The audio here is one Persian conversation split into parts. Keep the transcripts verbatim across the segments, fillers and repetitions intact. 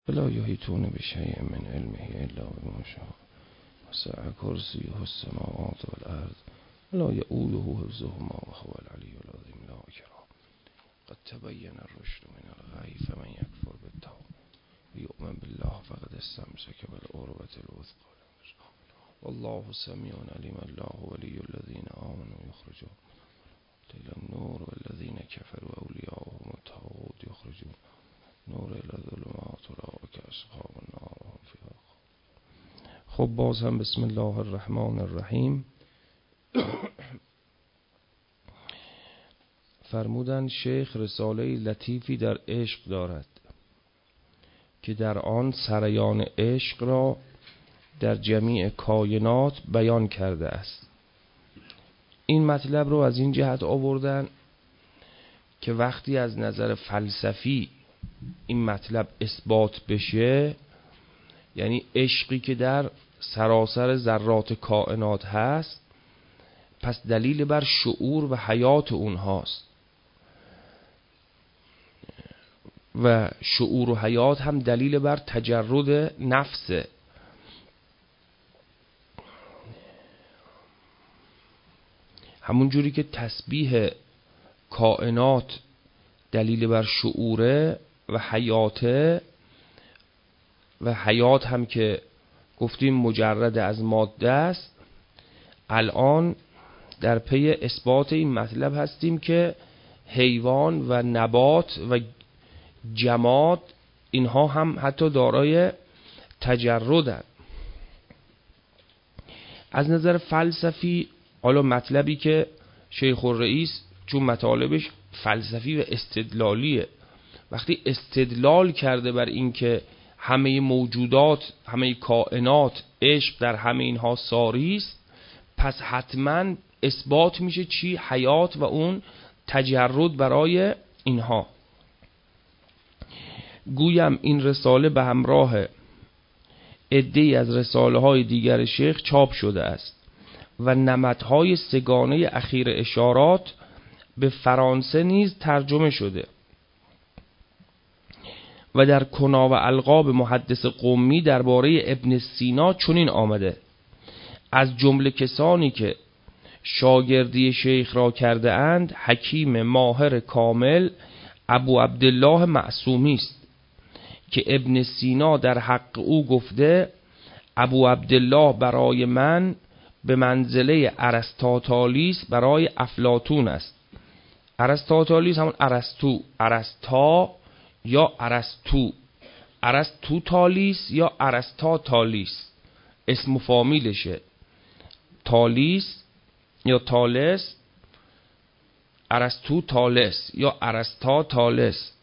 ولا یحیطون بشیء من علمه الا بما شاء وسع کرسیه السماوات والارض ولا یؤوده حفظهما وهو العلی العظیم. لا اکراه قد تبین الرشد من الغی فمن یکفر بالطاغوت ویؤمن بالله فقد استمسک بالعروة الوثقی والله سمیع علیم. الله ولی الذین آمنوا یخرجون الى النور والذین کفروا اولیاءهم الطاغوت یخرجون نور الى الظلمات اولئک اصحاب النار هم فیها خالدون. خب باز هم بسم الله الرحمن الرحیم. فرمودند شیخ رساله لطیفی در عشق دارد که در آن سریان عشق را در جمیع کائنات بیان کرده است. این مطلب رو از این جهت آوردن که وقتی از نظر فلسفی این مطلب اثبات بشه، یعنی عشقی که در سراسر ذرات کائنات هست، پس دلیل بر شعور و حیات اونهاست و شعور و حیات هم دلیل بر تجرد نفسه. همون جوری که تسبیح کائنات دلیل بر شعوره و حیاته و حیات هم که گفتیم مجرد از ماده است، الان در پی اثبات این مطلب هستیم که حیوان و نبات و جماد اینها هم حتی دارای تجردن. از نظر فلسفی حالا مطلبی که شیخ الرئیس چون مطالبش فلسفی و استدلالیه، وقتی استدلال کرده بر این که همه موجودات، همه کائنات، عشق در همه اینها ساری است، پس حتما اثبات میشه چی؟ حیات و اون تجرد برای اینها. گویم این رساله به همراه عده‌ای از رساله های دیگر شیخ چاپ شده است و نمطهای سگانه اخیر اشارات به فرانسه نیز ترجمه شده و در کنا و القاب محدث قمی درباره ابن سینا چنین آمده: از جمله کسانی که شاگردی شیخ را کرده اند حکیم ماهر کامل ابو عبدالله معصومی است که ابن سینا در حق او گفته ابو عبدالله برای من به منزله ارسطاطالیس برای افلاطون است. ارسطاطالیس همون ارسطو، ارسطا یا ارسطو، ارسطوطالیس یا ارسطاطالیس اسم و فامیلشه، تالیس یا تالس، ارسطوطالس یا ارسطاطالس،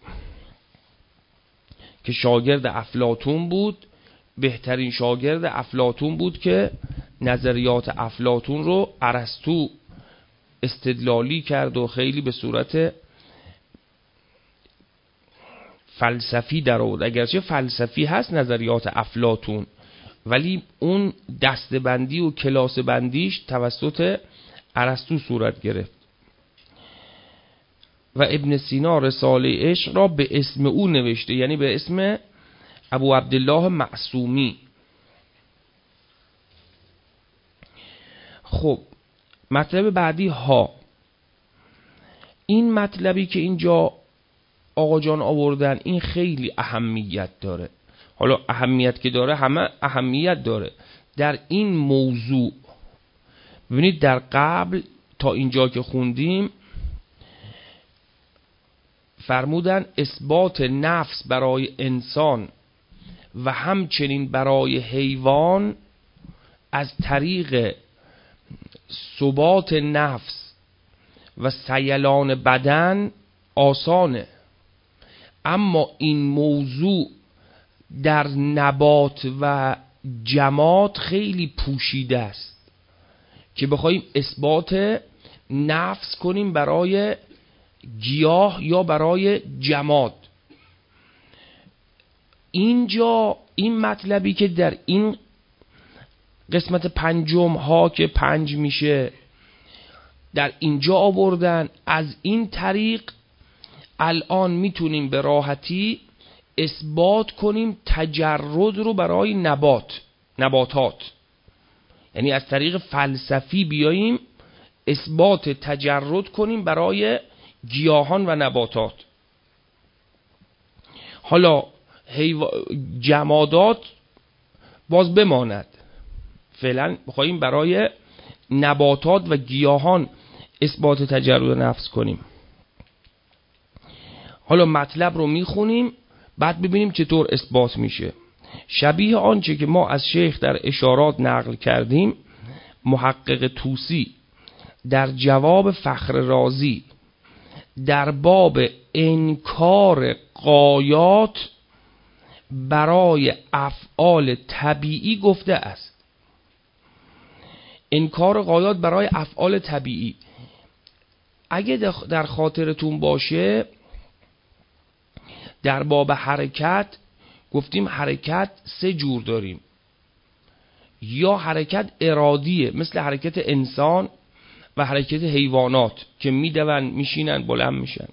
که شاگرد افلاطون بود. بهترین شاگرد افلاطون بود که نظریات افلاطون رو ارسطو استدلالی کرد و خیلی به صورت فلسفی در آورد. اگرچه فلسفی هست نظریات افلاطون، ولی اون دستبندی و کلاس بندیش توسط ارسطو صورت گرفت. و ابن سینا رساله عشق را به اسم او نوشته، یعنی به اسم ابو عبدالله معصومی. خب مطلب بعدی ها. این مطلبی که اینجا آقا جان آوردن این خیلی اهمیت داره. حالا اهمیت که داره همه اهمیت داره. در این موضوع ببینید در قبل تا اینجا که خوندیم فرمودن اثبات نفس برای انسان و همچنین برای حیوان از طریق ثبات نفس و سیلان بدن آسانه، اما این موضوع در نبات و جماد خیلی پوشیده است که بخوایم اثبات نفس کنیم برای گیاه یا برای جماد. اینجا این مطلبی که در این قسمت پنجم ها که پنج میشه در اینجا آوردن، از این طریق الان میتونیم به راحتی اثبات کنیم تجرد رو برای نبات نباتات، یعنی از طریق فلسفی بیاییم اثبات تجرد کنیم برای گیاهان و نباتات. حالا حیو... جمادات باز بماند، فعلا بخوایم برای نباتات و گیاهان اثبات تجرد نفس کنیم. حالا مطلب رو میخونیم بعد ببینیم چطور اثبات میشه. شبیه آنچه که ما از شیخ در اشارات نقل کردیم، محقق طوسی در جواب فخر رازی در باب انکار غایات برای افعال طبیعی گفته است. انکار غایات برای افعال طبیعی، اگه در خاطرتون باشه در باب حرکت گفتیم حرکت سه جور داریم. یا حرکت ارادیه مثل حرکت انسان و حرکت حیوانات که میدون میشینن بلند میشن.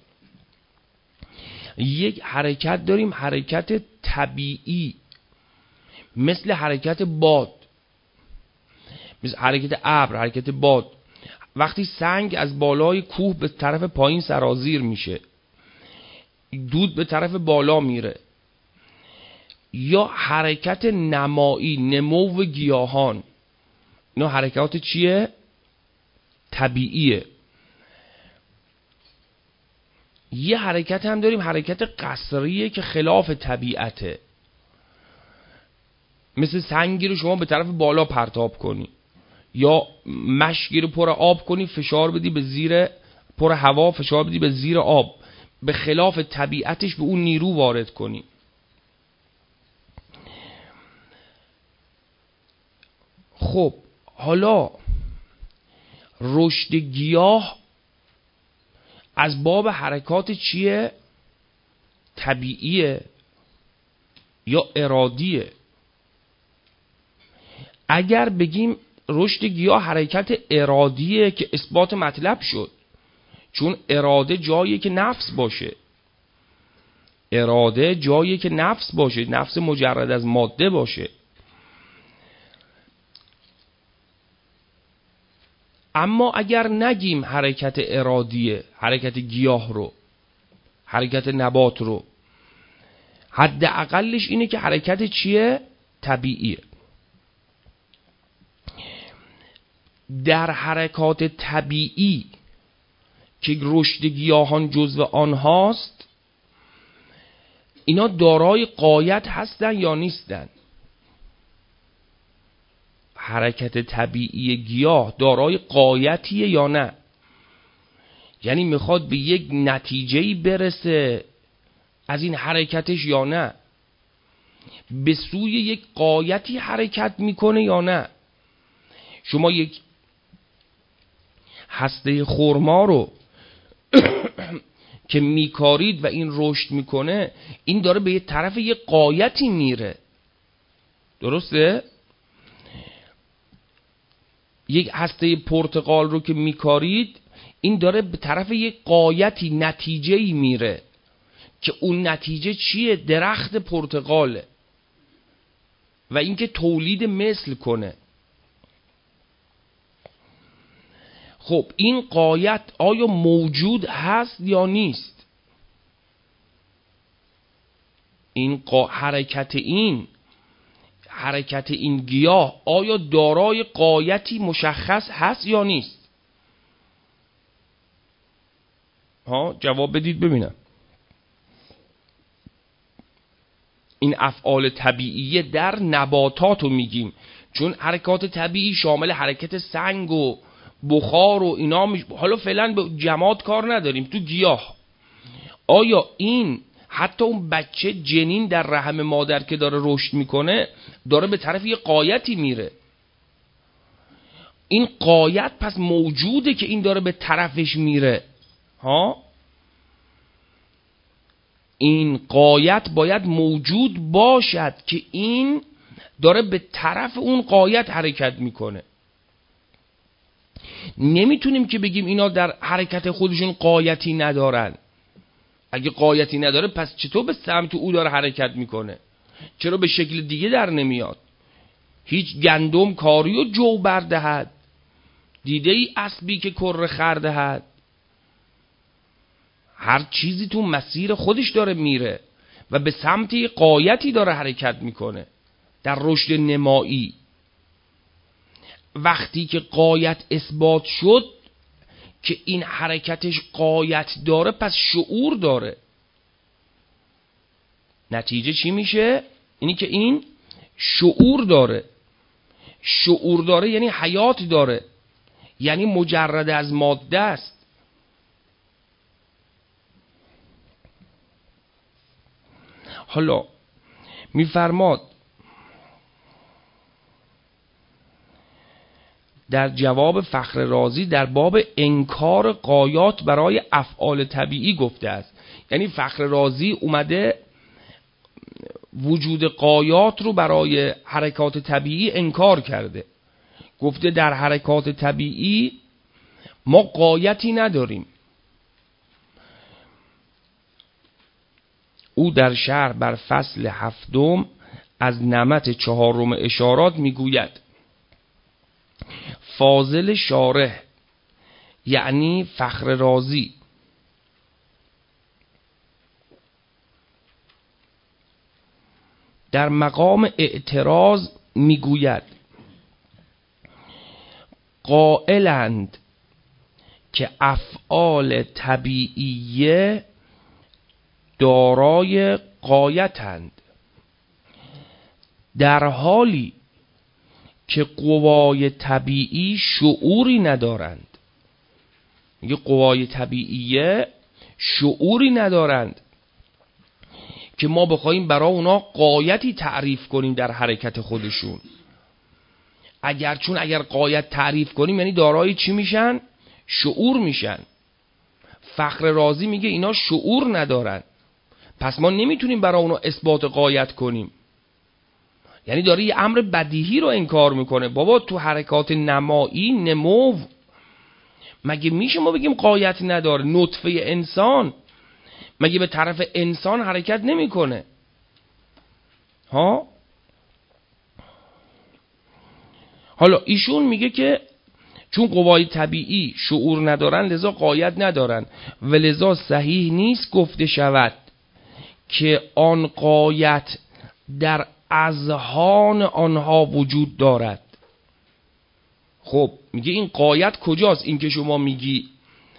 یک حرکت داریم حرکت طبیعی مثل حرکت باد، مثل حرکت ابر، حرکت باد. وقتی سنگ از بالای کوه به طرف پایین سرازیر میشه، دود به طرف بالا میره. یا حرکت نمایی، نمو گیاهان، اینا حرکات چیه؟ طبیعیه. یه حرکت هم داریم حرکت قصریه که خلاف طبیعته، مثل سنگی رو شما به طرف بالا پرتاب کنی یا مشکی رو پر آب کنی فشار بدی به زیر، پر هوا فشار بدی به زیر آب، به خلاف طبیعتش به اون نیرو وارد کنی. خب حالا رشد گیاه از باب حرکات چیه؟ طبیعیه یا ارادیه؟ اگر بگیم رشد گیاه حرکت ارادیه که اثبات مطلب شد، چون اراده جایی که نفس باشه، اراده جایی که نفس باشه، نفس مجرد از ماده باشه. اما اگر نگیم حرکت ارادیه، حرکت گیاه رو، حرکت نبات رو، حداقلش اینه که حرکت چیه؟ طبیعیه. در حرکات طبیعی که رشد گیاهان جزو آنهاست، اینا دارای غایت هستن یا نیستن؟ حرکت طبیعی گیاه دارای غایتیه یا نه؟ یعنی میخواد به یک نتیجه‌ای برسه از این حرکتش یا نه؟ به سوی یک غایتی حرکت میکنه یا نه؟ شما یک هسته خرما رو که میکارید و این رشد میکنه، این داره به یه طرف یه غایتی میره، درسته؟ یک هسته پرتقال رو که میکارید، این داره به طرف یه غایتی، نتیجه‌ای میره که اون نتیجه چیه؟ درخت پرتقاله و اینکه تولید مثل کنه. خب این غایت آیا موجود هست یا نیست؟ این قا... حرکت این حرکت این گیاه آیا دارای غایتی مشخص هست یا نیست؟ ها جواب بدید ببینم. این افعال طبیعیه در نباتات رو میگیم، چون حرکات طبیعی شامل حرکت سنگ و بخار و اینا میش... حالا فعلا به جماد کار نداریم. تو گیاه آیا این حتی اون بچه جنین در رحم مادر که داره رشد میکنه داره به طرف یه غایتی میره؟ این غایت پس موجوده که این داره به طرفش میره. ها این غایت باید موجود باشد که این داره به طرف اون غایت حرکت میکنه. نمیتونیم که بگیم اینا در حرکت خودشون غایتی ندارن. اگه قایتی نداره پس چطور به سمت او داره حرکت میکنه؟ چرا به شکل دیگه در نمیاد؟ هیچ گندم کاری و جو بردهد، دیده ای اسبی که کره خردهد؟ هر چیزی تو مسیر خودش داره میره و به سمت قایتی داره حرکت میکنه در رشد نمایی. وقتی که قایت اثبات شد که این حرکتش قایت داره، پس شعور داره. نتیجه چی میشه؟ اینی که این شعور داره. شعور داره یعنی حیات داره، یعنی مجرد از ماده است. حالا میفرماد در جواب فخر رازی در باب انکار غایات برای افعال طبیعی گفته است. یعنی فخر رازی اومده وجود غایات رو برای حرکات طبیعی انکار کرده. گفته در حرکات طبیعی ما غایتی نداریم. او در شرح بر فصل هفتم از نمط چهارم اشارات میگوید فاضل شارح یعنی فخر رازی در مقام اعتراض میگوید قائلند که افعال طبیعیه دارای غایتند، در حالی که قوای طبیعی شعوری ندارند. میگه قوای طبیعیه شعوری ندارند که ما بخوایم برای اونا غایتی تعریف کنیم در حرکت خودشون. اگر چون اگر غایت تعریف کنیم یعنی دارای چی میشن؟ شعور میشن. فخر رازی میگه اینا شعور ندارن، پس ما نمیتونیم برای اونا اثبات غایت کنیم. یعنی داره یه امر بدیهی رو انکار میکنه. بابا تو حرکات نمایی نمو مگه میشه ما بگیم غایت نداره؟ نطفه انسان مگه به طرف انسان حرکت نمیکنه؟ ها؟ حالا ایشون میگه که چون قوای طبیعی شعور ندارن لذا غایت ندارن و لذا صحیح نیست گفته شود که آن غایت در اذهان آنها وجود دارد. خب میگه این غایت کجاست؟ این که شما میگی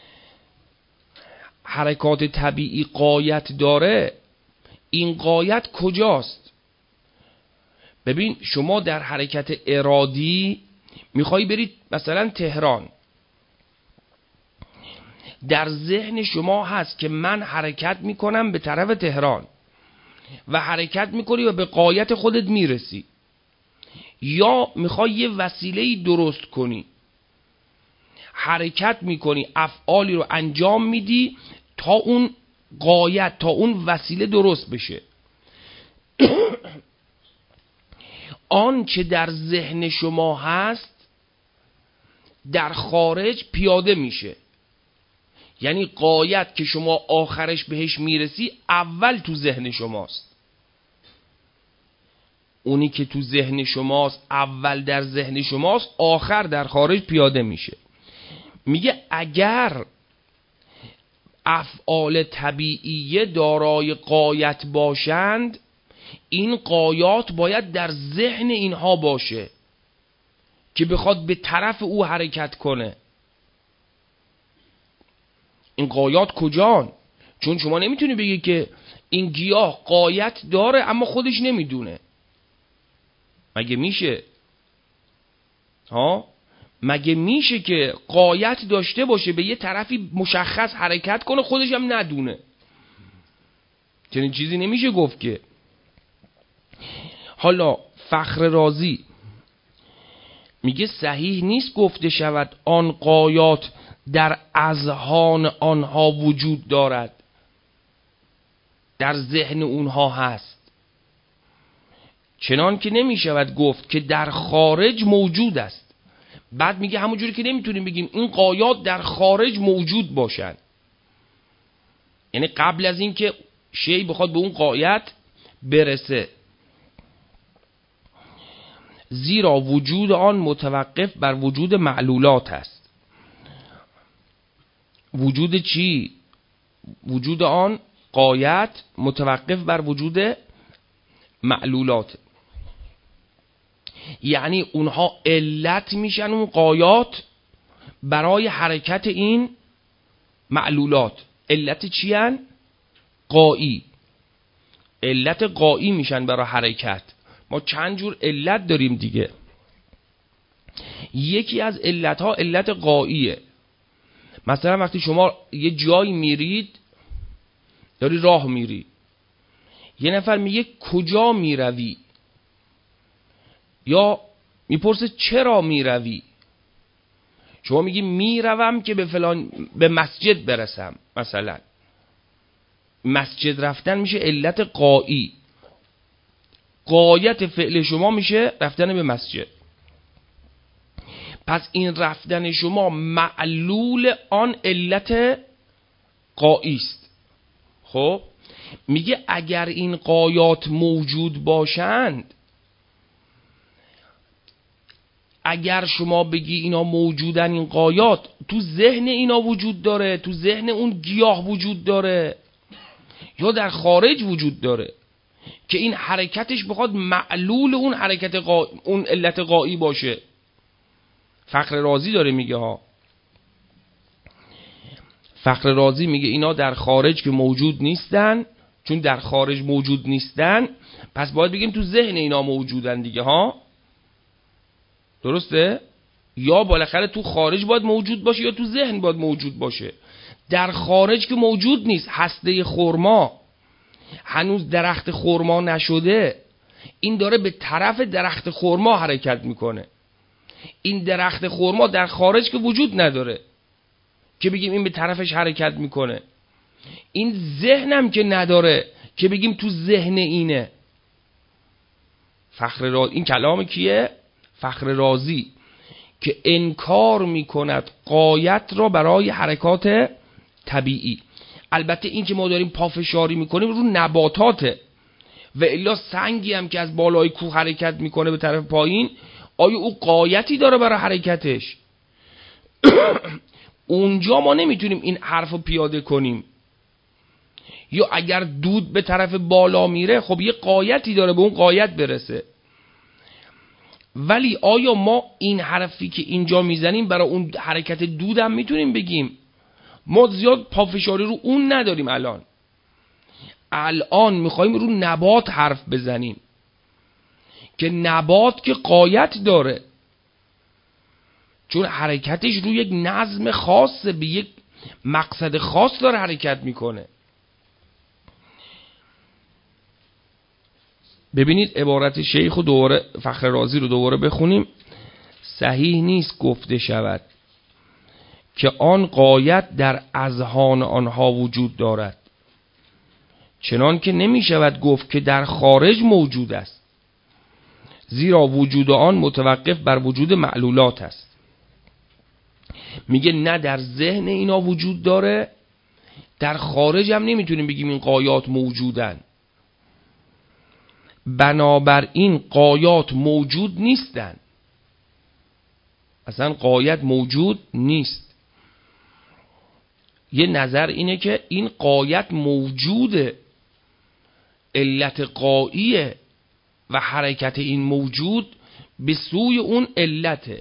حرکات طبیعی غایت داره، این غایت کجاست؟ ببین شما در حرکت ارادی میخوای برید مثلا تهران، در ذهن شما هست که من حرکت میکنم به طرف تهران و حرکت میکنی و به غایت خودت میرسی. یا میخوای یه وسیله‌ای درست کنی، حرکت میکنی، افعالی رو انجام میدی تا اون غایت، تا اون وسیله درست بشه. آن چه در ذهن شما هست در خارج پیاده میشه. یعنی غایت که شما آخرش بهش میرسی اول تو ذهن شماست. اونی که تو ذهن شماست اول در ذهن شماست، آخر در خارج پیاده میشه. میگه اگر افعال طبیعیه دارای غایت باشند، این غایات باید در ذهن اینها باشه که بخواد به طرف او حرکت کنه. این غایات کجان؟ چون شما نمیتونی بگی که این گیاه غایت داره اما خودش نمیدونه. مگه میشه؟ ها؟ مگه میشه که غایت داشته باشه به یه طرفی مشخص حرکت کنه خودش هم ندونه؟ چنین چیزی نمیشه گفت که. حالا فخر رازی میگه صحیح نیست گفته شود آن غایات در اذهان آنها وجود دارد، در ذهن اونها هست، چنان که نمیشود گفت که در خارج موجود است. بعد میگه همونجوری که نمیتونیم بگیم این غایات در خارج موجود باشن. یعنی قبل از این که شی بخواد به اون غایت برسه. زیرا وجود آن متوقف بر وجود معلولات است. وجود چی؟ وجود آن غایت متوقف بر وجود معلولات، یعنی اونها علت میشن، اون غایات برای حرکت این معلولات. علت چی هن؟ غایی. علت غایی میشن برای حرکت. ما چند جور علت داریم دیگه. یکی از علت ها علت غاییه. مثلا وقتی شما یه جایی میرید، داری راه میری، یه نفر میگه کجا میروی، یا میپرسه چرا میروی، شما میگی میروم که به فلان به مسجد برسم. مثلا مسجد رفتن میشه علت غایی، غایت فعل شما میشه رفتن به مسجد. پس این رفتن شما معلول آن علت غایی است. خب میگه اگر این غایات موجود باشند، اگر شما بگی اینا موجودن، این غایات تو ذهن اینا وجود داره، تو ذهن اون گیاه وجود داره، یا در خارج وجود داره که این حرکتش بخواد معلول اون حرکت غا... اون علت غایی باشه. فخر رازی داره میگه ها، فخر رازی میگه اینا در خارج که موجود نیستن، چون در خارج موجود نیستن پس باید بگیم تو ذهن اینا موجودن دیگه ها. درسته؟ یا بالاخره تو خارج باید موجود باشه یا تو ذهن باید موجود باشه. در خارج که موجود نیست، هسته خرما هنوز درخت خرما نشده، این داره به طرف درخت خرما حرکت میکنه. این درخت خرما در خارج که وجود نداره که بگیم این به طرفش حرکت میکنه. این ذهنم که نداره که بگیم تو ذهن اینه. فخر رازی، این کلام کیه؟ فخر رازی، که انکار میکند غایت را برای حرکات طبیعی. البته این که ما داریم پافشاری میکنیم رو نباتاته، و الا سنگی هم که از بالای کوه حرکت میکنه به طرف پایین، آیا او غایتی داره برای حرکتش؟ اونجا ما نمیتونیم این حرف رو پیاده کنیم. یا اگر دود به طرف بالا میره، خب یه غایتی داره به اون غایت برسه. ولی آیا ما این حرفی که اینجا میزنیم برای اون حرکت دود هم میتونیم بگیم؟ ما زیاد پافشاری رو اون نداریم. الان الان میخوایم رو نبات حرف بزنیم که نبات که غایت داره، چون حرکتش رو یک نظم خاصه، به یک مقصد خاص داره حرکت میکنه. ببینید عبارت شیخ و دوباره فخر رازی رو دوباره بخونیم. صحیح نیست گفته شود که آن غایت در اذهان آنها وجود دارد، چنان که نمی شود گفت که در خارج موجود است، زیرا وجود آن متوقف بر وجود معلولات است. میگه نه در ذهن اینا وجود داره، در خارج هم نمیتونیم بگیم این غایات موجودن. بنابراین غایات موجود نیستن، اصلا غایت موجود نیست. یه نظر اینه که این غایت موجوده، علت غاییه و حرکت این موجود به سوی اون علته،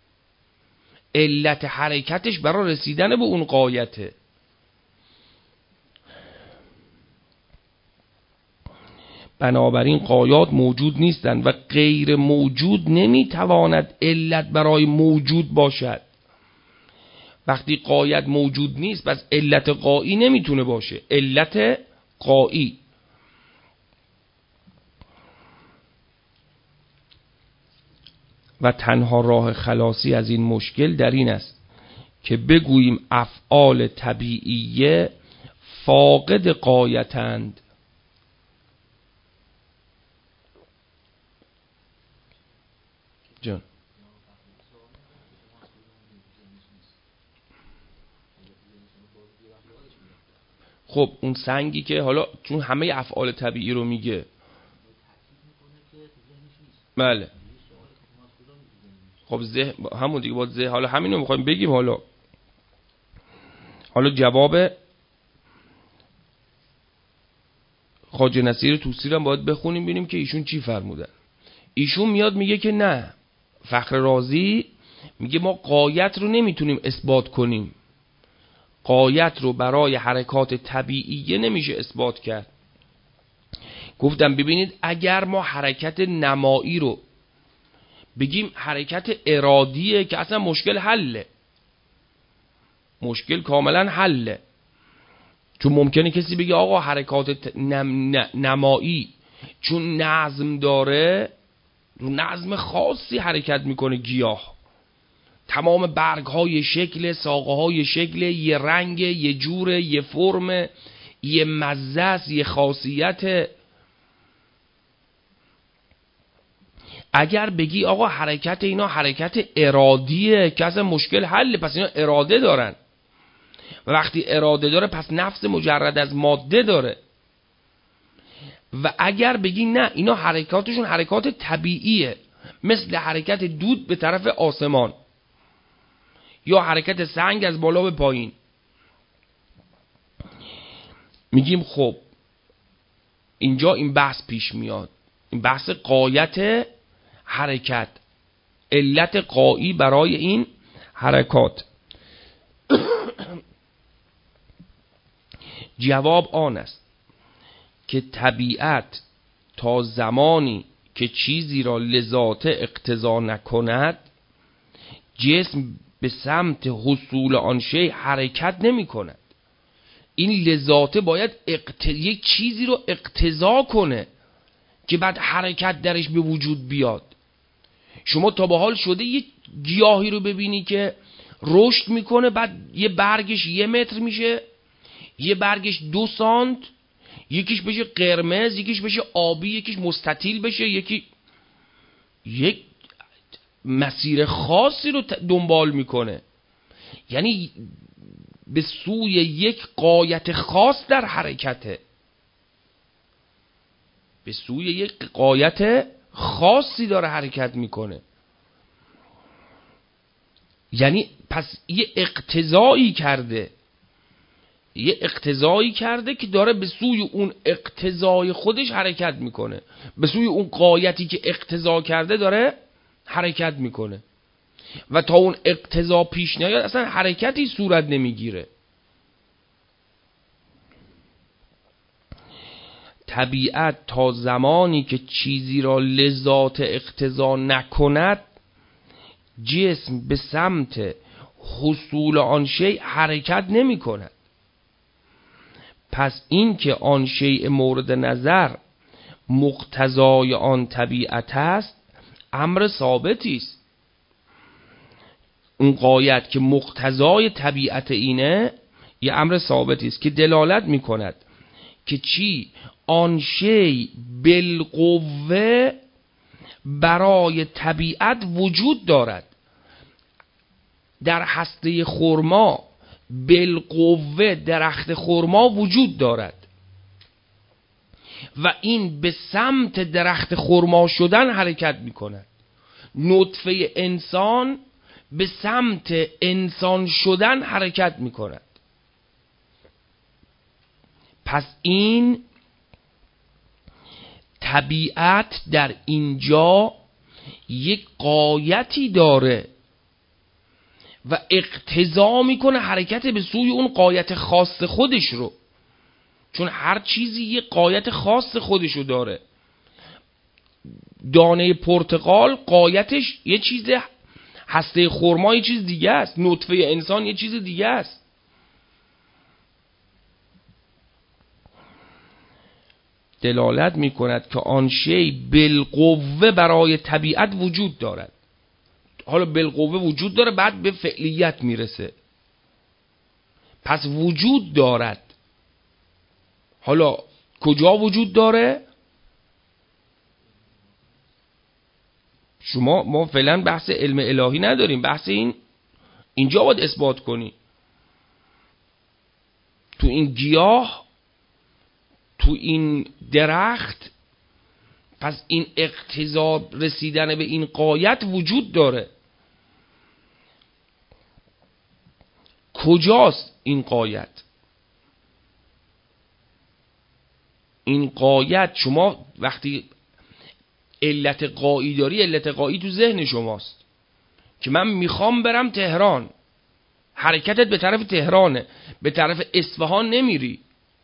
علت حرکتش برای رسیدن به اون غایته. بنابراین غایات موجود نیستند و غیر موجود نمیتواند علت برای موجود باشد. وقتی غایت موجود نیست پس علت غایی نمیتونه باشه. علت غایی و تنها راه خلاصی از این مشکل در این است که بگوییم افعال طبیعیه فاقد غایتند. جان خب اون سنگی که حالا چون همه افعال طبیعی رو میگه، بله خب زه همون دیگه، باید زه حالا همین رو میخوایم بگیم. حالا حالا جواب خواجه نصیر طوسی رو باید بخونیم ببینیم که ایشون چی فرمودن. ایشون میاد میگه که نه، فخر رازی میگه ما غایت رو نمیتونیم اثبات کنیم، غایت رو برای حرکات طبیعیه نمیشه اثبات کرد. گفتم ببینید اگر ما حرکت نمایی رو بگیم حرکت ارادیه که اصلا مشکل حله، مشکل کاملا حله. چون ممکنه کسی بگه آقا حرکات نم... نمایی چون نظم داره، نظم خاصی حرکت میکنه گیاه، تمام برگ های شکل، ساقه های شکل، یه رنگ، یه جور، یه فرم، یه مزه است، یه خاصیت. اگر بگی آقا حرکت اینا حرکت ارادیه که اصلا مشکل حله، پس اینا اراده دارن، و وقتی اراده داره پس نفس مجرد از ماده داره. و اگر بگی نه اینا حرکاتشون حرکات طبیعیه، مثل حرکت دود به طرف آسمان یا حرکت سنگ از بالا به پایین، میگیم خب اینجا این بحث پیش میاد، این بحث غایت حرکت، علت غایی برای این حرکات. جواب آن است که طبیعت تا زمانی که چیزی را لذات اقتضا نکند، جسم به سمت حصول آن شی حرکت نمی کند. این لذاته باید اقت... یک چیزی رو اقتضا کنه که بعد حرکت درش به وجود بیاد. شما تا به حال شده یک گیاهی رو ببینی که رشد میکنه، بعد یه برگش یه متر میشه، یه برگش دو سانت، یکیش بشه قرمز، یکیش بشه آبی، یکیش مستطیل بشه، یکی یک مسیر خاصی رو دنبال میکنه، یعنی به سوی یک غایت خاص در حرکته، به سوی یک غایت خاصی داره حرکت میکنه. یعنی پس یه اقتضایی کرده، یه اقتضایی کرده که داره به سوی اون اقتضای خودش حرکت میکنه، به سوی اون غایتی که اقتضا کرده داره حرکت میکنه، و تا اون اقتضا پیش نیاد اصلا حرکتی صورت نمیگیره. طبیعت تا زمانی که چیزی را لذات اقتضا نکند، جسم به سمت حصول آن شی حرکت نمی کند. پس این که آن شیء مورد نظر مقتضای آن طبیعت است، امر ثابتی است. اون غایت که مقتضای طبیعت اینه، یه امر ثابتی است که دلالت می کند که چی؟ آن شیء بالقوه برای طبیعت وجود دارد. در هسته خرما بالقوه درخت خرما وجود دارد و این به سمت درخت خرما شدن حرکت می کند. نطفه انسان به سمت انسان شدن حرکت می کند. پس این طبیعت در اینجا یک غایتی داره و اقتضا میکنه حرکت به سوی اون غایت خاص خودش رو، چون هر چیزی یک غایت خاص خودش رو داره. دانه پرتقال غایتش یه چیز، هسته خرما یه چیز دیگه است، نطفه انسان یه چیز دیگه است. دلالت میکند که آن شی بالقوه برای طبیعت وجود دارد. حالا بالقوه وجود داره، بعد به فعلیت میرسه. پس وجود دارد. حالا کجا وجود داره؟ شما ما فعلا بحث علم الهی نداریم، بحث این اینجا باید اثبات کنی. تو این گیاه، تو این درخت. پس این اقتضا رسیدن به این غایت وجود داره. کجاست این غایت؟ این غایت شما وقتی علت غایی داری، علت غایی تو ذهن شماست که من میخوام برم تهران، حرکتت به طرف تهرانه، به طرف اصفهان نمیری.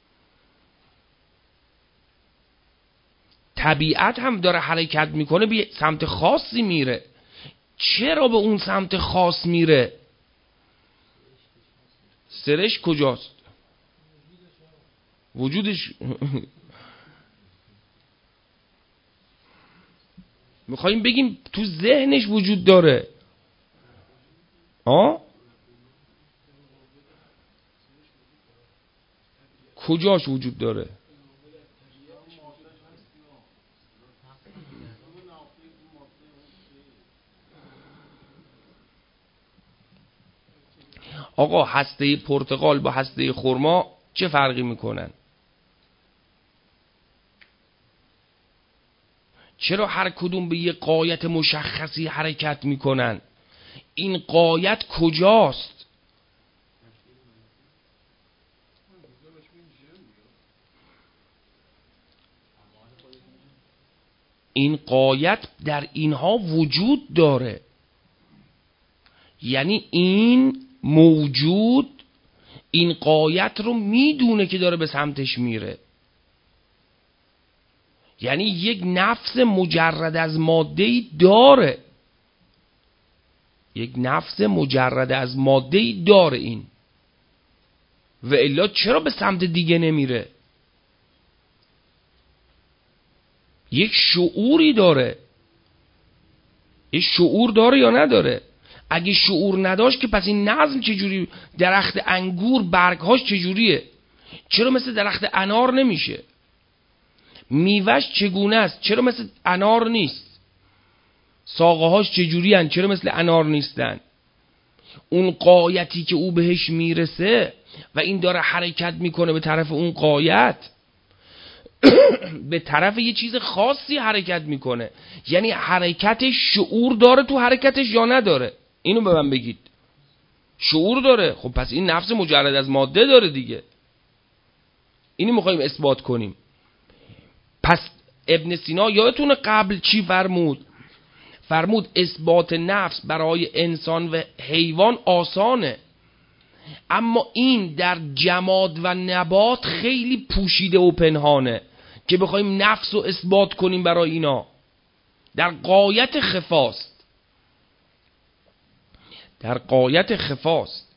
طبیعت هم داره حرکت میکنه، به سمت خاصی میره. چرا به اون سمت خاص میره؟ سرش کجاست؟ وجودش میخواییم بگیم تو ذهنش وجود داره. آه؟ کجاش وجود داره؟ آقا هسته پرتقال با هسته خرما چه فرقی میکنن؟ چرا هر کدوم به یه غایت مشخصی حرکت میکنن؟ این غایت کجاست؟ این غایت در اینها وجود داره. یعنی این موجود این غایت رو میدونه که داره به سمتش میره. یعنی یک نفس مجرد از ماده‌ای داره، یک نفس مجرد از ماده‌ای داره این، و الا چرا به سمت دیگه نمیره؟ یک شعوری داره. یک شعور داره یا نداره؟ اگه شعور نداشت که پس این نظم چجوری؟ درخت انگور برگهاش چجوریه؟ چرا مثل درخت انار نمیشه؟ میوهش چگونه است؟ چرا مثل انار نیست؟ ساقه هاش چجوری هن؟ چرا مثل انار نیستن؟ اون غایتی که او بهش میرسه و این داره حرکت میکنه به طرف اون غایت، به طرف یه چیز خاصی حرکت میکنه. یعنی حرکتش شعور داره تو حرکتش یا نداره؟ اینو به من بگید. شعور داره. خب پس این نفس مجرد از ماده داره دیگه. اینو میخوایم اثبات کنیم. پس ابن سینا یادتونه قبل چی فرمود؟ فرمود اثبات نفس برای انسان و حیوان آسانه، اما این در جماد و نبات خیلی پوشیده و پنهانه که بخوایم نفس رو اثبات کنیم برای اینا. در غایت خفاست، در غایت خفاست.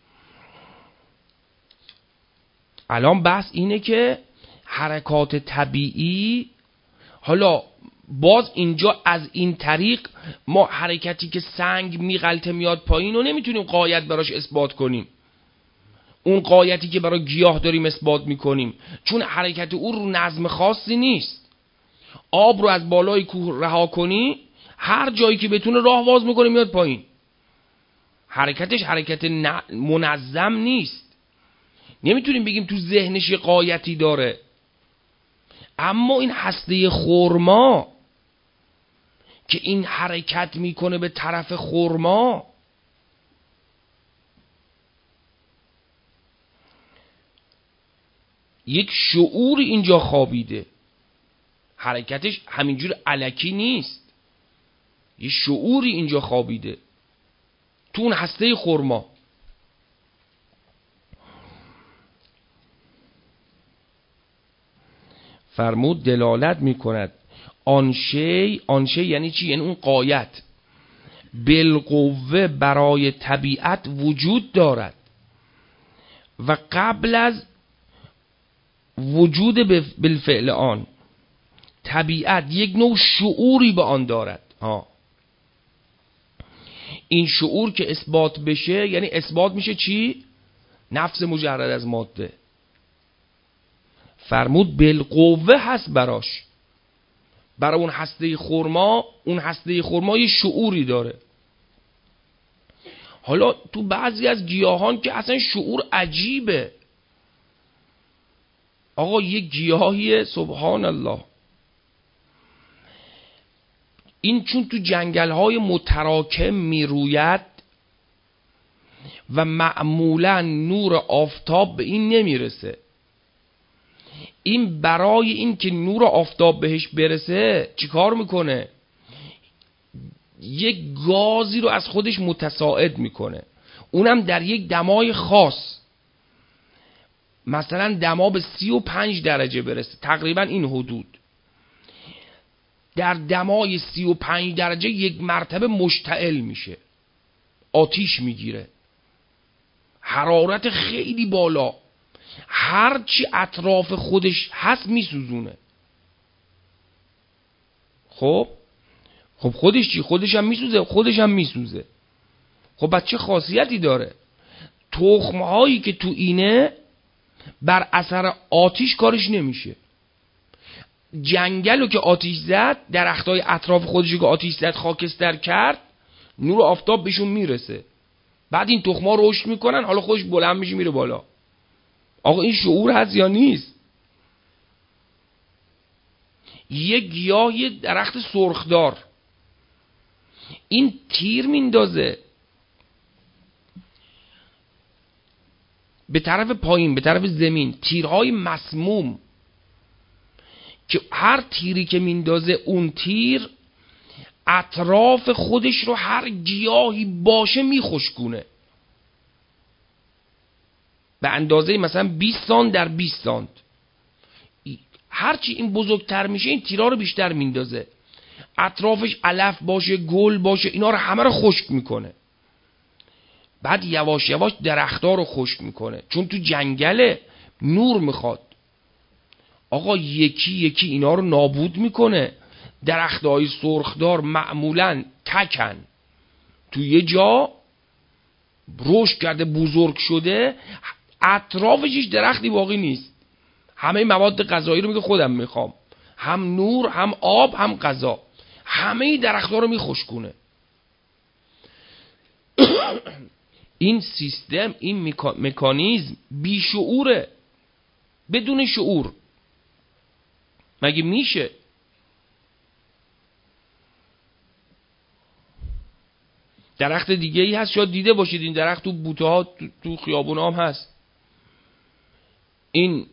الان بحث اینه که حرکات طبیعی، حالا باز اینجا از این طریق ما حرکتی که سنگ میغلطه میاد پایین رو نمیتونیم غایت براش اثبات کنیم، اون غایتی که برای گیاه داریم اثبات میکنیم، چون حرکت او رو نظم خاصی نیست. آب رو از بالای کوه رها کنی، هر جایی که بتونه راه باز میکنه میاد پایین. حرکتش حرکت منظم نیست. نمیتونیم بگیم تو ذهنش یه غایتی داره. اما این هسته خرما که این حرکت میکنه به طرف خرما، یک شعور اینجا خوابیده. حرکتش همینجور الکی نیست، یه شعوری اینجا خوابیده تو اون هسته خرما. فرمود دلالت میکند آن شی، آن شی یعنی چی؟ یعنی اون غایت بالقوه برای طبیعت وجود دارد و قبل از وجود بالفعل آن، طبیعت یک نوع شعوری به آن دارد. ها، این شعور که اثبات بشه یعنی اثبات میشه چی؟ نفس مجرد از ماده. فرمود بالقوه هست براش، برای اون هسته خرما. اون هسته خرما یه شعوری داره. حالا تو بعضی از گیاهان که اصلا شعور عجیبه، آقا یه گیاهی سبحان الله، این چون تو جنگل‌های متراکم میروید و معمولا نور آفتاب به این نمیرسه، این برای این که نور آفتاب بهش برسه چیکار میکنه؟ یک گازی رو از خودش متصاعد میکنه، اونم در یک دمای خاص، مثلا دما به سی و پنج درجه برسه، تقریبا این حدود. در دمای سی و پنج درجه یک مرتبه مشتعل میشه، آتیش میگیره، حرارت خیلی بالا، هرچی اطراف خودش هست میسوزونه. خب خب خودش چی؟ خودش هم میسوزه، خودش هم میسوزه. خب بچه خاصیتی داره، تخمهایی که تو اینه بر اثر آتیش کارش نمیشه. جنگلو که آتیش زد، درختای اطراف خودشو که آتیش زد خاکستر کرد، نور آفتاب بهشون میرسه، بعد این تخم‌ها رشد میکنن، حالا خودش بلند میشه میره بالا. آقا این شعور هست یا نیست؟ یه گیاه، یه درخت سرخدار، این تیر میندازه به طرف پایین، به طرف زمین، تیرهای مسموم که هر تیری که میندازه اون تیر اطراف خودش رو هر گیاهی باشه میخشکونه، به اندازه مثلا بیست سانت در بیست سانت. هرچی این بزرگتر میشه این تیرها رو بیشتر میندازه، اطرافش علف باشه، گل باشه، اینا رو همه رو خشک میکنه، بعد یواش یواش درختها رو خشک میکنه، چون تو جنگله نور میخواد. آقا یکی یکی اینا رو نابود میکنه. درختهای سرخدار معمولا تکن، تو یه جا رشد کرده بزرگ شده، اطرافش هیچ درختی باقی نیست، همه مواد غذایی رو میگه خودم میخوام، هم نور هم آب هم غذا، همه درختها رو میخشکونه. این سیستم، این مکانیزم بیشعوره، بدون شعور مگه میشه؟ درخت دیگه ای هست شاید دیده باشید، این درخت تو بوته ها تو خیابون هم هست، این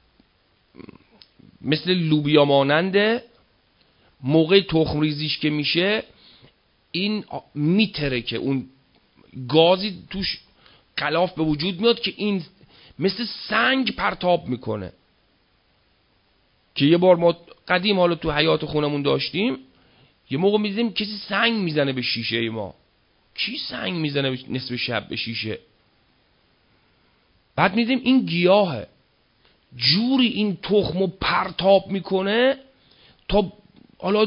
مثل لوبیا ماننده، موقع تخم ریزیش که میشه این میتره که اون گازی توش غلاف به وجود میاد که این مثل سنگ پرتاب میکنه. که یه بار ما قدیم حالا تو حیاط خونمون داشتیم، یه موقع میدیدیم کسی سنگ میزنه به شیشه ما. کی سنگ میزنه نصف شب به شیشه؟ بعد میدیدیم این گیاهه، جوری این تخمو پرتاب میکنه تا حالا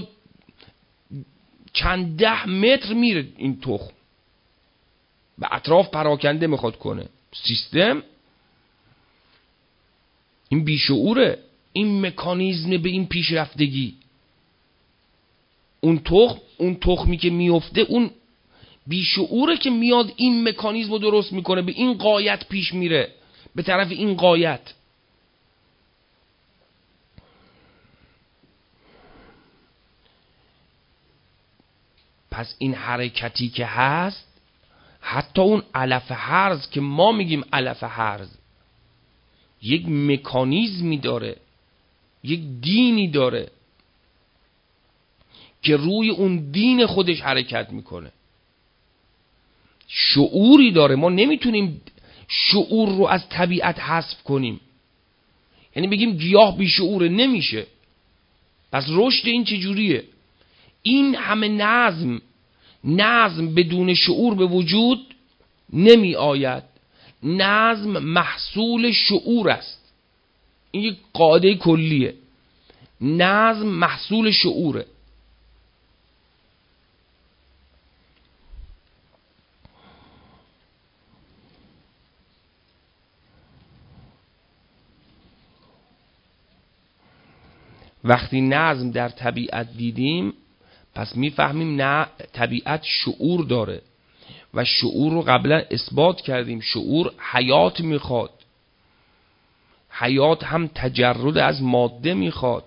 چند ده متر میره این تخم، به اطراف پراکنده میخواد کنه. سیستم این بیشعوره، این مکانیزم به این پیشرفتگی. اون تخم، اون تخمی که میفته، اون بیشعوره که میاد این مکانیزم رو درست میکنه، به این غایت پیش میره، به طرف این غایت. پس این حرکتی که هست، حتی اون علف هرز که ما میگیم علف هرز، یک مکانیزمی داره، یک دینی داره که روی اون دین خودش حرکت میکنه، شعوری داره. ما نمیتونیم شعور رو از طبیعت حذف کنیم، یعنی بگیم گیاه بی شعوره، نمیشه. پس رشد این چجوریه؟ این همه نظم نظم بدون شعور به وجود نمی آید. نظم محصول شعور است، این یک قاعده کلیه. نظم محصول شعوره. وقتی نظم در طبیعت دیدیم، پس میفهمیم نه، طبیعت شعور داره و شعور رو قبلا اثبات کردیم. شعور حیات میخواد، حیات هم تجرد از ماده میخواد.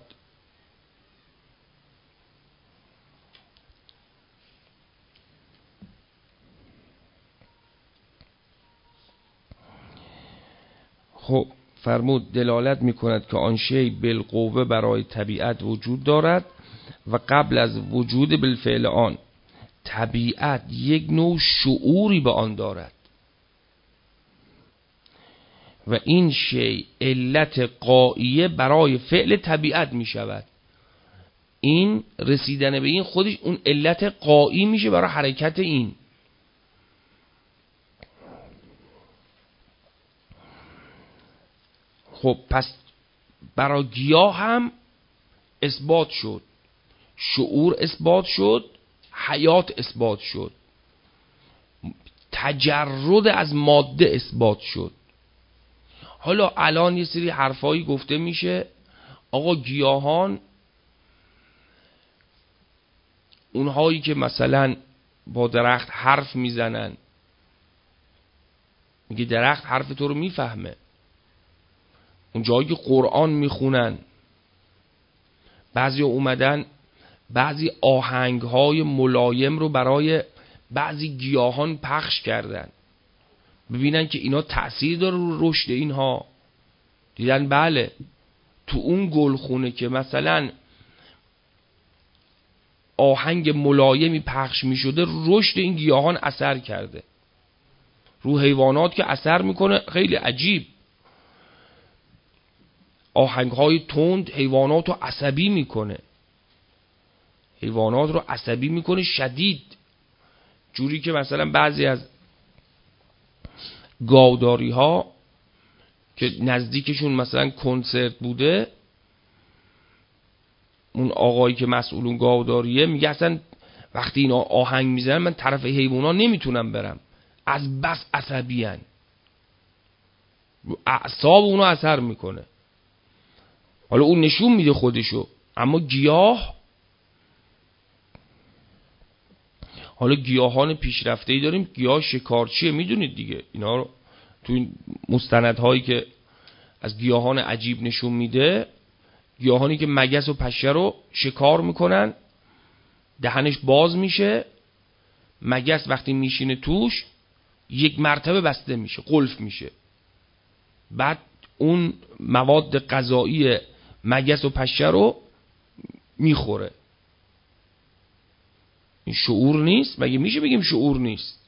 خب فرمود دلالت میکند که آن شی بالقوه برای طبیعت وجود دارد و قبل از وجود بالفعل آن طبیعت یک نوع شعوری به آن دارد و این شی علت قائیه برای فعل طبیعت می شود. این رسیدن به این خودش اون علت قایی میشه برای حرکت این. خب پس برای گیاه هم اثبات شد، شعور اثبات شد، حیات اثبات شد، تجرد از ماده اثبات شد. حالا الان یه سری حرفایی گفته میشه آقا گیاهان، اونهایی که مثلا با درخت حرف میزنن، میگه درخت حرف تو رو میفهمه، اون جایی که قرآن میخونن، بعضی اومدن بعضی آهنگهای ملایم رو برای بعضی گیاهان پخش کردن ببینن که اینا تأثیر داره رو رشد اینها. دیدن بله تو اون گلخونه که مثلا آهنگ ملایمی پخش می شده رشد این گیاهان اثر کرده. رو حیوانات که اثر میکنه خیلی عجیب، آهنگ های تند حیوانات رو عصبی میکنه، حیوانات رو عصبی میکنه شدید، جوری که مثلا بعضی از گاوداری ها که نزدیکشون مثلا کنسرت بوده، اون آقایی که مسئولون گاوداریه میگه اصلا وقتی اینا آهنگ میزنن من طرف حیونا نمیتونم برم، از بس عصبی هن، اعصاب اونو اثر میکنه. حالا اون نشون میده خودشو. اما گیاه، حالا گیاهان پیشرفته‌ای داریم، گیاه شکارچیه، میدونید دیگه اینا رو تو این مستندهایی که از گیاهان عجیب نشون میده، گیاهانی که مگس و پشه رو شکار میکنن، دهنش باز میشه، مگس وقتی میشینه توش یک مرتبه بسته میشه، قلف میشه، بعد اون مواد غذایی مگس و پشه رو میخوره. این شعور نیست؟ مگه میشه بگیم شعور نیست؟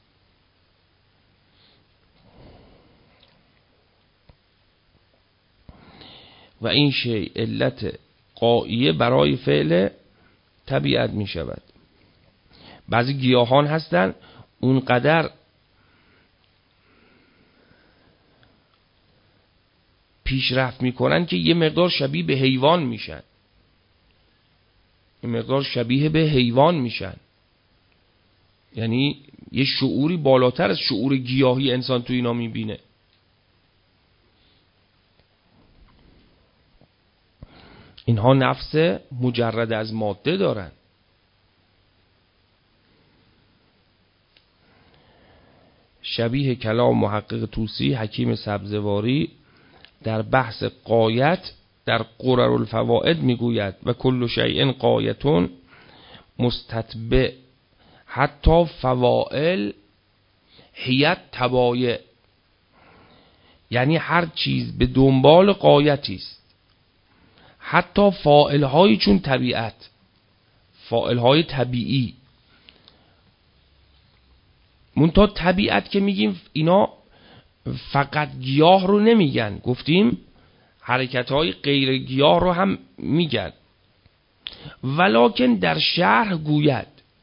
و این شی علت قائیه برای فعل طبیعت می شود. بعضی گیاهان هستن اونقدر پیشرفت میکنن که یه مقدار شبیه به حیوان میشن، یه مقدار شبیه به حیوان میشن، یعنی یه شعوری بالاتر از شعور گیاهی انسان تو اینا میبینه. اینها نفس مجرد از ماده دارن. شبیه کلام محقق طوسی حکیم سبزواری در بحث غایت در قرر الفوائد میگوید و کل شیء غایتون مستتبع حتی فواعل هیت تبایع، یعنی هر چیز به دنبال غایتی است، حتی فاعل های چون طبیعت، فاعل های طبیعی. منتها طبیعت که میگیم اینا فقط گیاه رو نمیگن، گفتیم حرکت های غیر گیاه رو هم میگن. ولکن در شرح گوید،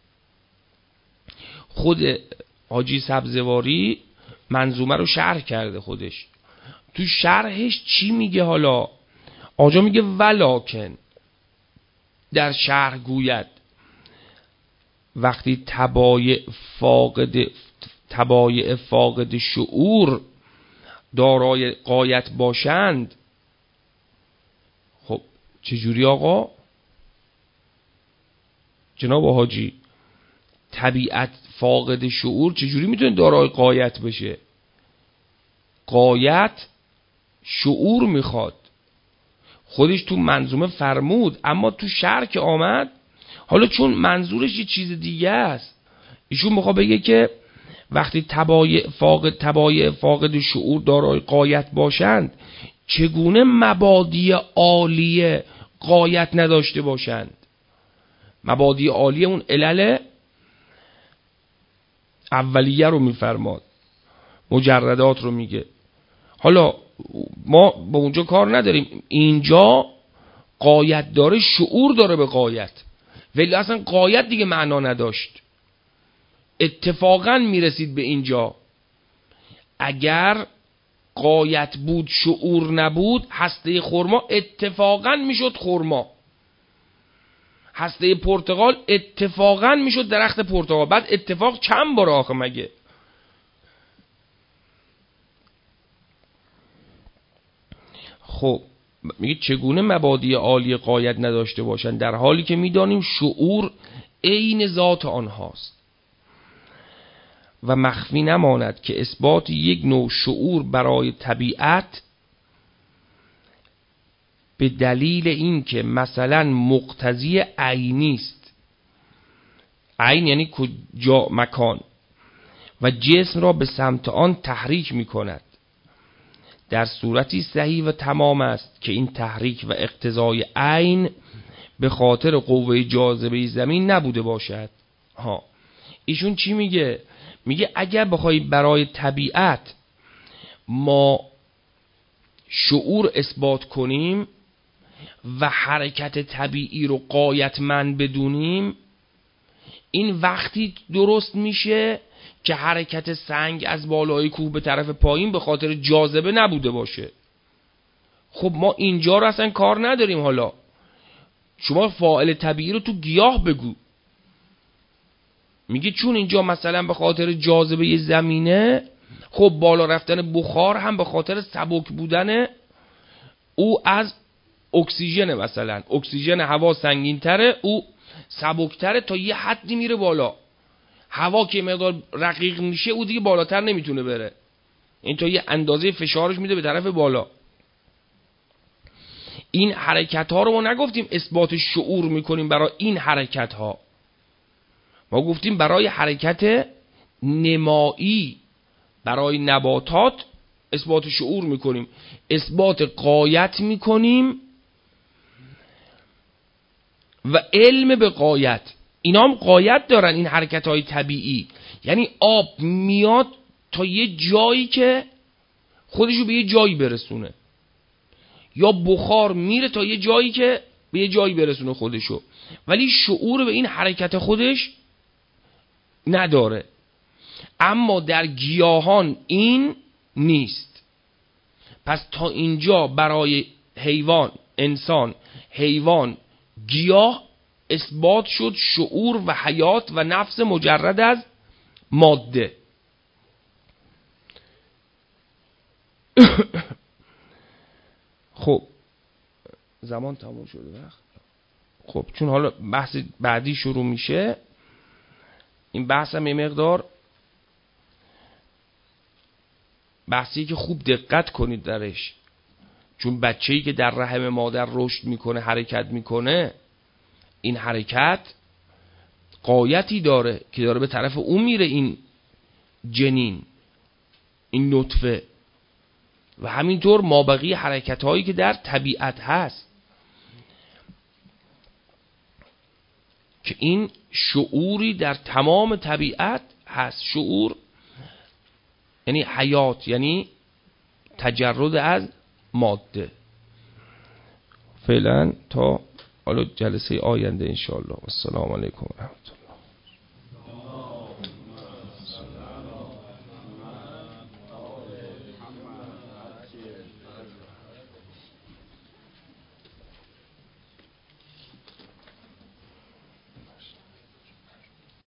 خود حاجی سبزواری منظومه رو شرح کرده خودش، تو شرحش چی میگه؟ حالا آجا میگه ولکن در شرح گوید وقتی تبایع فاقد تبایع فاقد شعور دارای غایت باشند. خب چجوری آقا؟ جناب حاجی طبیعت فاقد شعور چجوری میتونه دارای غایت بشه؟ غایت شعور میخواد. خودش تو منظومه فرمود، اما تو شرح که آمد حالا چون منظورش یه چیز دیگه است، ایشون میخواد بگه که وقتی تبایع فاقد تبایع فاقد شعور دارای غایت باشند، چگونه مبادی عالیه غایت نداشته باشند؟ مبادی عالیه اون علل اولیه رو میفرماد، مجردات رو میگه. حالا ما با اونجا کار نداریم، اینجا غایت داره، شعور داره به غایت، ولی اصلا غایت دیگه معنا نداشت، اتفاقا میرسید به اینجا. اگر غایت بود شعور نبود، هسته خرما اتفاقا میشد خرما، هسته پرتقال اتفاقا میشد درخت پرتقال. بعد اتفاق چند بار آخه مگه؟ خب میگه چگونه مبادی عالی غایت نداشته باشند، در حالی که میدانیم شعور عین ذات آنهاست و مخفی نماند که اثبات یک نوع شعور برای طبیعت به دلیل این که مثلا مقتضی عینی است، عین یعنی کجا، مکان، و جسم را به سمت آن تحریک می کند، در صورتی صحیح و تمام است که این تحریک و اقتضای عین به خاطر قوه جاذبه زمین نبوده باشد. ها ایشون چی میگه؟ میگه اگر بخوای برای طبیعت ما شعور اثبات کنیم و حرکت طبیعی رو غایتمند بدونیم، این وقتی درست میشه که حرکت سنگ از بالای کوه به طرف پایین به خاطر جاذبه نبوده باشه. خب ما اینجا رو اصلا کار نداریم. حالا شما فاعل طبیعی رو تو گیاه بگو. میگه چون اینجا مثلا به خاطر جاذبه زمینه، خب بالا رفتن بخار هم به خاطر سبک بودن او از اکسیژن، مثلا اکسیژن هوا سنگین تره، او سبک تره، تا یه حدی میره بالا. هوا که مقدار رقیق میشه او دیگه بالاتر نمیتونه بره، این تا یه اندازه فشارش میده به طرف بالا. این حرکت ها رو ما نگفتیم اثبات شعور میکنیم برای این حرکت ها، ما گفتیم برای حرکت نمایی، برای نباتات اثبات شعور میکنیم، اثبات غایت میکنیم و علم به غایت. اینا هم غایت دارن، این حرکت های طبیعی. یعنی آب میاد تا یه جایی که خودشو به یه جایی برسونه، یا بخار میره تا یه جایی که به یه جایی برسونه خودشو، ولی شعور به این حرکت خودش نداره. اما در گیاهان این نیست. پس تا اینجا برای حیوان، انسان، حیوان، گیاه اثبات شد شعور و حیات و نفس مجرد از ماده. خب زمان تموم شده وقت. خب چون حالا بحث بعدی شروع میشه، این بحث هم یه مقدار بحثی که خوب دقت کنید درش، چون بچه‌ای که در رحم مادر رشد میکنه، حرکت میکنه، این حرکت غایتی داره که داره به طرف اون میره، این جنین، این نطفه، و همینطور مابقی حرکت هایی که در طبیعت هست، که این شعوری در تمام طبیعت هست. شعور یعنی حیات، یعنی تجرد از ماده. فعلا تا حالا جلسه آینده انشاءالله. السلام علیکم و رحمت الله.